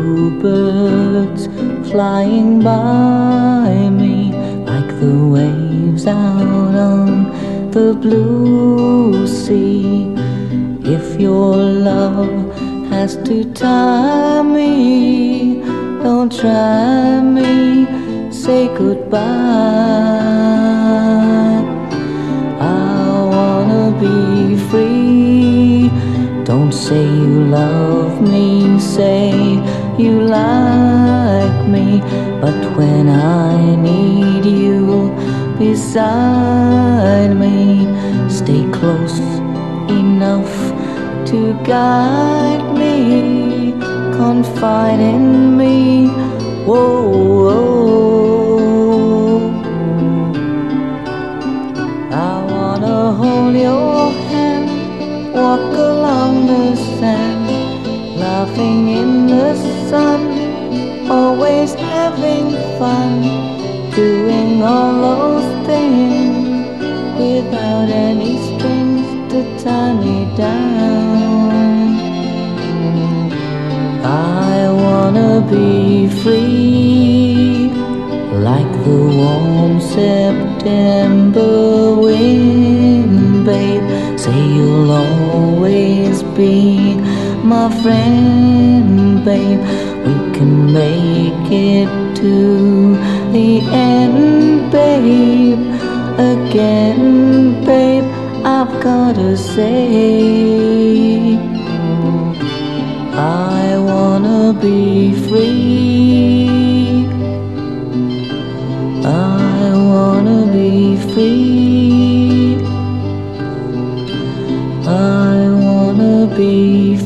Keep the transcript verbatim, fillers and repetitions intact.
bluebirds flying by me like the waves out on the blue sea. If your love has to tie me, don't try me, say goodbye. I wanna be free. Don't say you love me, say you like me. But when I need you beside me, stay close enough to guide me, confide in me. Whoa, whoa. I wanna hold your hand, walk along the sand, laughing in the sun, always having fun, doing all those things without any strings to tie me down. I wanna be free, like the warm September wind, babe. Say you'll always be my friend, babe. We can make it to the end, babe. Again, babe, I've gotta say, I wanna be free. I wanna be free. I wanna be